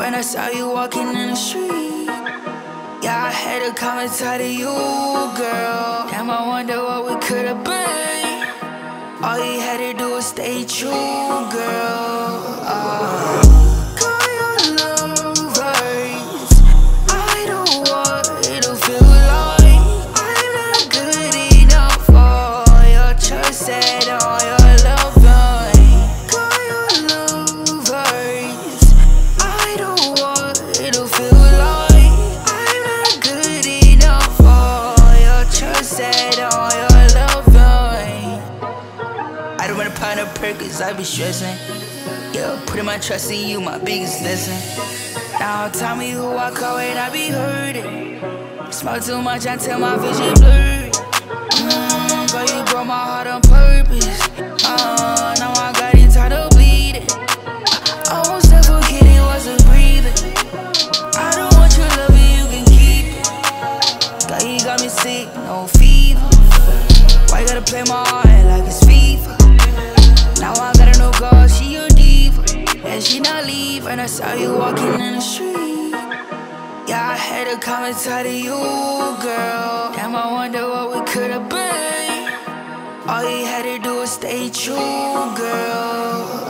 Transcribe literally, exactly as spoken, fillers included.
when I saw you walking in the street. Yeah, I had to come and talk to you, girl. Damn, I wonder what we could've been. All you had to do was stay true, girl. Uh, Call your lovers. I don't want to feel like I'm not good enough for your trust and all your love line. Call your lovers. I don't want to feel like I'm not good enough for your trust and all your love line. I don't wanna pound a perk cause I be stressing. Yeah, putting my trust in you, my biggest lesson. Now tell me who I call when I be hurting. Smoke too much until my vision blurry. Mm, girl, you broke my heart on purpose. Uh, now I got it tired of bleeding. I almost suffocated, wasn't breathing. I don't want your love, you can keep it. Girl, you got me sick, no fever. Why you gotta play my heart like it's FIFA? Now I got a new girl, she a diva. And she not leave, and I saw you walking in the street. Yeah, I had to come and talk to you, girl. Damn, I wonder what we could've been. All you had to do was stay true, girl.